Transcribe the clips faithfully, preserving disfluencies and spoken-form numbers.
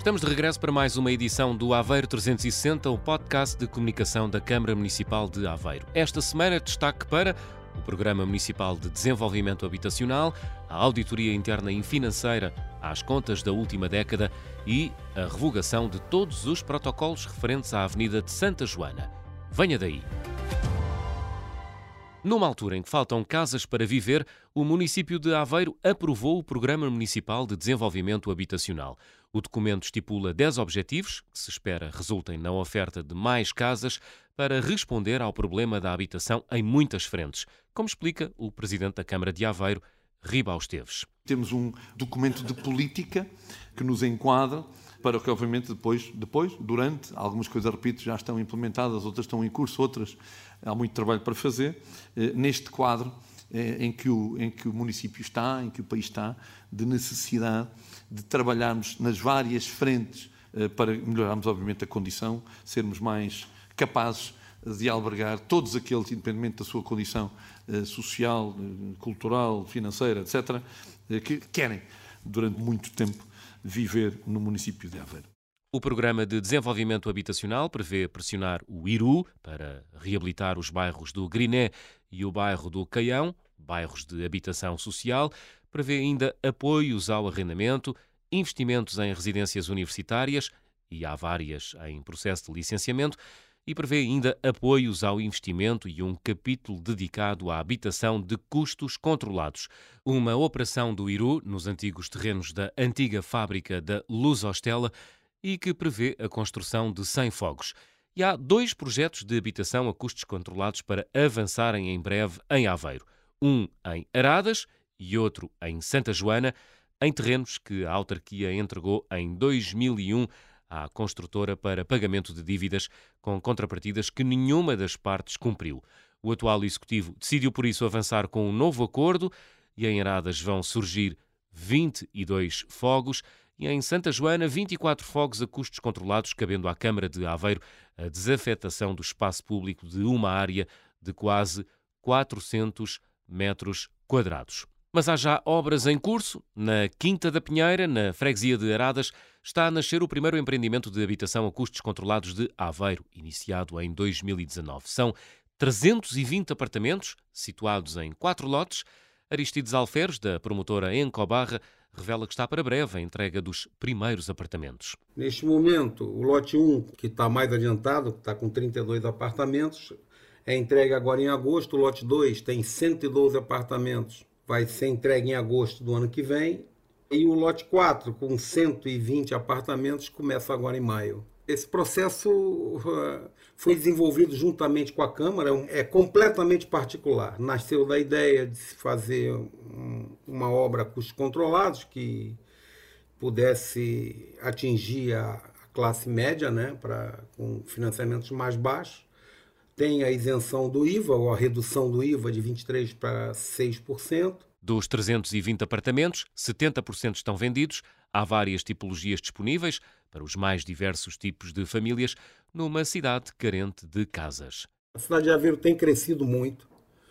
Estamos de regresso para mais uma edição do Aveiro trezentos e sessenta, o podcast de comunicação da Câmara Municipal de Aveiro. Esta semana, destaque para o Programa Municipal de Desenvolvimento Habitacional, a auditoria interna e financeira às contas da última década e a revogação de todos os protocolos referentes à Avenida de Santa Joana. Venha daí! Numa altura em que faltam casas para viver, o município de Aveiro aprovou o Programa Municipal de Desenvolvimento Habitacional. O documento estipula dez objetivos, que se espera resultem na oferta de mais casas, para responder ao problema da habitação em muitas frentes, como explica o Presidente da Câmara de Aveiro, Ribao Esteves. Temos um documento de política que nos enquadra para que, obviamente, depois, depois, durante, algumas coisas, repito, já estão implementadas, outras estão em curso, outras há muito trabalho para fazer, eh, neste quadro eh, em, que o, em que o município está, em que o país está, de necessidade de trabalharmos nas várias frentes eh, para melhorarmos, obviamente, a condição, sermos mais capazes de albergar todos aqueles, independentemente da sua condição eh, social, eh, cultural, financeira, etcétera, eh, que querem, durante muito tempo, viver no município de Aveiro. O Programa de Desenvolvimento Habitacional prevê pressionar o IRU para reabilitar os bairros do Griné e o bairro do Caião, bairros de habitação social, prevê ainda apoios ao arrendamento, investimentos em residências universitárias, e há várias em processo de licenciamento, e prevê ainda apoios ao investimento e um capítulo dedicado à habitação de custos controlados. Uma operação do IRU nos antigos terrenos da antiga fábrica da Luz Hostela e que prevê a construção de cem fogos. E há dois projetos de habitação a custos controlados para avançarem em breve em Aveiro. Um em Aradas e outro em Santa Joana, em terrenos que a autarquia entregou em dois mil e um à construtora para pagamento de dívidas, com contrapartidas que nenhuma das partes cumpriu. O atual executivo decidiu, por isso, avançar com um novo acordo e em Aradas vão surgir vinte e dois fogos e em Santa Joana vinte e quatro fogos a custos controlados, cabendo à Câmara de Aveiro a desafetação do espaço público de uma área de quase quatrocentos metros quadrados. Mas há já obras em curso. Na Quinta da Pinheira, na freguesia de Aradas, está a nascer o primeiro empreendimento de habitação a custos controlados de Aveiro, iniciado em dois mil e dezanove. São trezentos e vinte apartamentos, situados em quatro lotes. Aristides Alferes, da promotora Encobarra, revela que está para breve a entrega dos primeiros apartamentos. Neste momento, o lote um, que está mais adiantado, que está com trinta e dois apartamentos, é entregue agora em agosto. O lote dois tem cento e doze apartamentos. Vai ser entregue em agosto do ano que vem. E o lote quatro, com cento e vinte apartamentos, começa agora em maio. Esse processo uh, foi desenvolvido juntamente com a Câmara, é completamente particular. Nasceu da ideia de se fazer um, uma obra a custos controlados que pudesse atingir a classe média, né, pra, com financiamentos mais baixos. Tem a isenção do I V A, ou a redução do I V A de vinte e três por cento para seis por cento. Dos trezentos e vinte apartamentos, setenta por cento estão vendidos. Há várias tipologias disponíveis para os mais diversos tipos de famílias numa cidade carente de casas. A cidade de Aveiro tem crescido muito.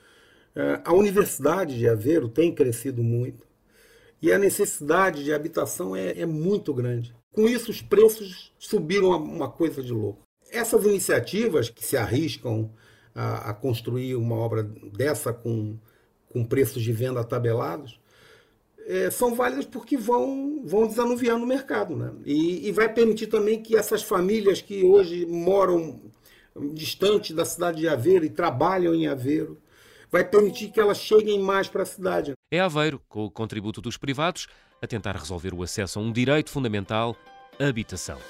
A Universidade de Aveiro tem crescido muito. E a necessidade de habitação é, é muito grande. Com isso, os preços subiram uma coisa de louco. Essas iniciativas que se arriscam a, a construir uma obra dessa com, com preços de venda tabelados é, são válidas porque vão, vão desanuviar no mercado, né? E, e vai permitir também que essas famílias que hoje moram distante da cidade de Aveiro e trabalham em Aveiro, vai permitir que elas cheguem mais para a cidade. É Aveiro, com o contributo dos privados, a tentar resolver o acesso a um direito fundamental, a habitação.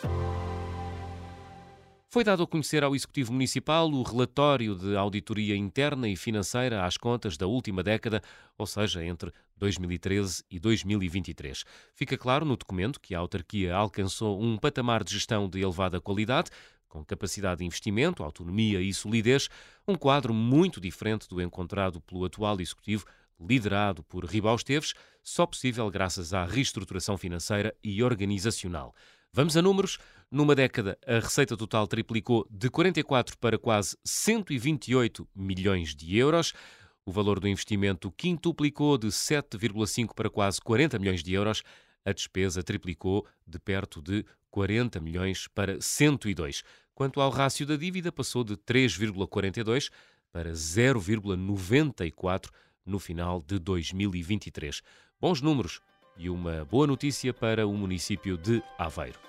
Foi dado a conhecer ao Executivo Municipal o relatório de auditoria interna e financeira às contas da última década, ou seja, entre dois mil e treze e dois mil e vinte e três. Fica claro no documento que a autarquia alcançou um patamar de gestão de elevada qualidade, com capacidade de investimento, autonomia e solidez, um quadro muito diferente do encontrado pelo atual Executivo, liderado por Ribao Esteves, só possível graças à reestruturação financeira e organizacional. Vamos a números. Numa década, a receita total triplicou de quarenta e quatro para quase cento e vinte e oito milhões de euros. O valor do investimento quintuplicou de sete vírgula cinco para quase quarenta milhões de euros. a despesa triplicou de perto de quarenta milhões para cento e dois. Quanto ao rácio da dívida, passou de três vírgula quarenta e dois para zero vírgula noventa e quatro no final de dois mil e vinte e três. Bons números e uma boa notícia para o município de Aveiro.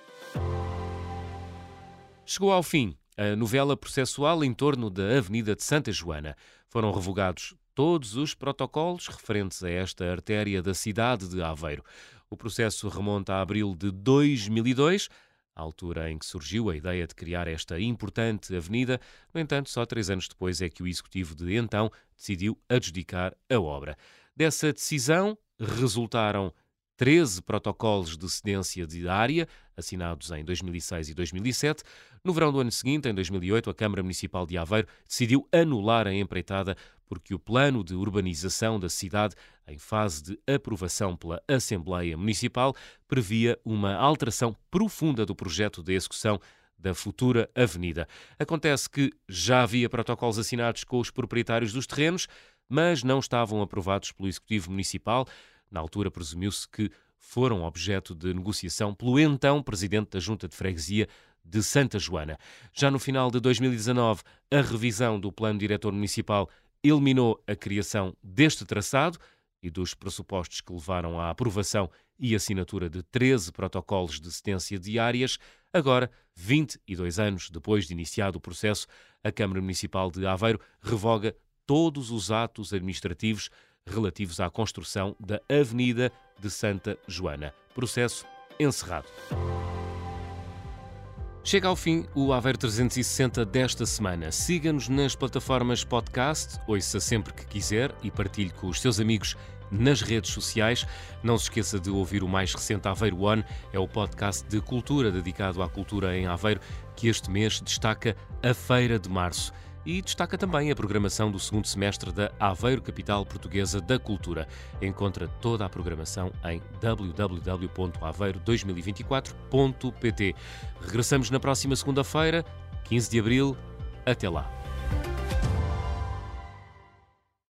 Chegou ao fim a novela processual em torno da Avenida de Santa Joana. Foram revogados todos os protocolos referentes a esta artéria da cidade de Aveiro. O processo remonta a abril de dois mil e dois, a altura em que surgiu a ideia de criar esta importante avenida. No entanto, só três anos depois é que o executivo de então decidiu adjudicar a obra. Dessa decisão resultaram treze protocolos de cedência de área, assinados em dois mil e seis e dois mil e sete. No verão do ano seguinte, em dois mil e oito, a Câmara Municipal de Aveiro decidiu anular a empreitada porque o plano de urbanização da cidade, em fase de aprovação pela Assembleia Municipal, previa uma alteração profunda do projeto de execução da futura avenida. Acontece que já havia protocolos assinados com os proprietários dos terrenos, mas não estavam aprovados pelo Executivo Municipal. Na altura, presumiu-se que foram objeto de negociação pelo então Presidente da Junta de Freguesia de Santa Joana. Já no final de dois mil e dezanove, a revisão do Plano Diretor Municipal eliminou a criação deste traçado e dos pressupostos que levaram à aprovação e assinatura de treze protocolos de cedência de áreas. Agora, vinte e dois anos depois de iniciado o processo, a Câmara Municipal de Aveiro revoga todos os atos administrativos relativos à construção da Avenida de Santa Joana. Processo encerrado. Chega ao fim o Aveiro trezentos e sessenta desta semana. Siga-nos nas plataformas podcast, ouça sempre que quiser e partilhe com os seus amigos nas redes sociais. Não se esqueça de ouvir o mais recente Aveiro One, é o podcast de cultura dedicado à cultura em Aveiro, que este mês destaca a Feira de Março. E destaca também a programação do segundo semestre da Aveiro Capital Portuguesa da Cultura. Encontra toda a programação em w w w ponto aveiro dois mil e vinte e quatro ponto p t. Regressamos na próxima segunda-feira, quinze de abril. Até lá.